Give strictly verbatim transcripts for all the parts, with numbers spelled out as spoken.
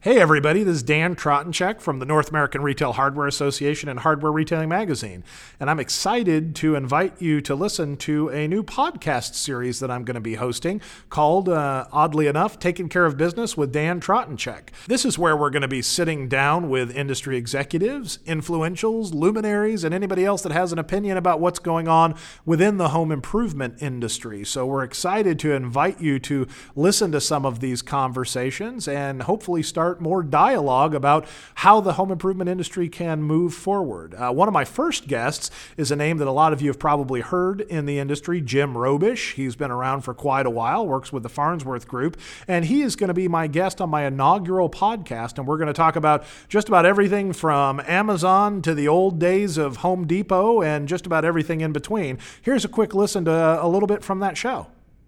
Hey everybody, this is Dan Trottenchek from the North American Retail Hardware Association and Hardware Retailing Magazine, and I'm excited to invite you to listen to a new podcast series that I'm going to be hosting called, uh, oddly enough, Taking Care of Business with Dan Trottenchek. This is where we're going to be sitting down with industry executives, influentials, luminaries, and anybody else that has an opinion about what's going on within the home improvement industry. So we're excited to invite you to listen to some of these conversations and hopefully start more dialogue about how the home improvement industry can move forward. Uh, one of my first guests is a name that a lot of you have probably heard in the industry, Jim Robish. He's been around for quite a while, works with the Farnsworth Group, and he is going to be my guest on my inaugural podcast, and we're going to talk about just about everything from Amazon to the old days of Home Depot and just about everything in between. Here's a quick listen to a little bit from that show.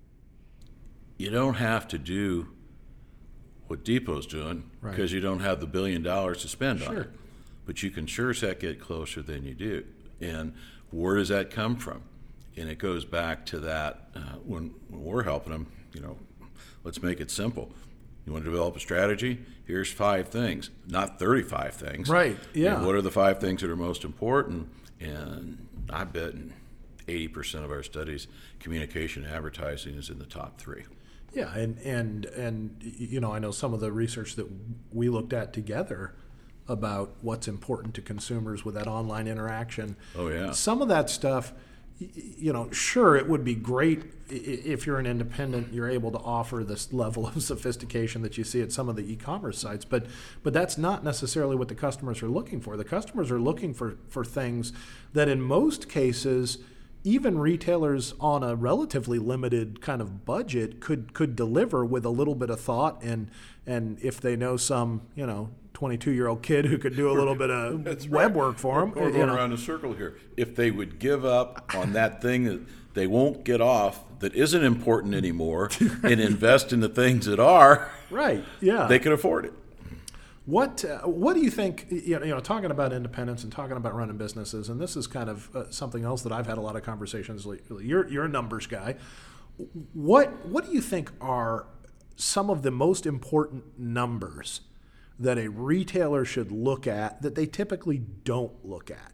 You don't have to do what Depot's doing because right. you don't have the billion dollars to spend sure. on it. But you can sure as heck get closer than you do. And where does that come from? And it goes back to that uh, when, when we're helping them, you know, let's make it simple. You want to develop a strategy? Here's five things, not thirty-five things. Right, yeah. And what are the five things that are most important? And I bet in eighty percent of our studies, communication and advertising is in the top three. Yeah, and, and and you know, I know some of the research that we looked at together about what's important to consumers with that online interaction. Oh, yeah. Some of that stuff, you know, sure, it would be great if you're an independent, you're able to offer this level of sophistication that you see at some of the e-commerce sites, but but that's not necessarily what the customers are looking for. The customers are looking for, for things that in most cases, even retailers on a relatively limited kind of budget could could deliver with a little bit of thought, and and if they know some, you know, twenty-two-year-old kid who could do a little bit of That's web right. work for them. We're going around a circle here. If they would give up on that thing that they won't get off that isn't important anymore and invest in the things that are, right? Yeah, they can afford it. What uh, what do you think, you know, you know, talking about independence and talking about running businesses, and this is kind of uh, something else that I've had a lot of conversations lately. You're, you're a numbers guy. What what do you think are some of the most important numbers that a retailer should look at that they typically don't look at?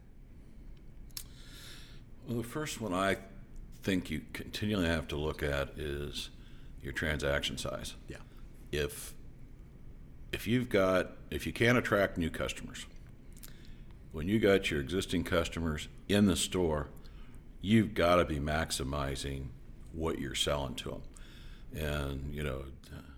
Well, the first one I think you continually have to look at is your transaction size. Yeah. If If you've got, if you can't attract new customers, when you got your existing customers in the store, you've got to be maximizing what you're selling to them. And, you know,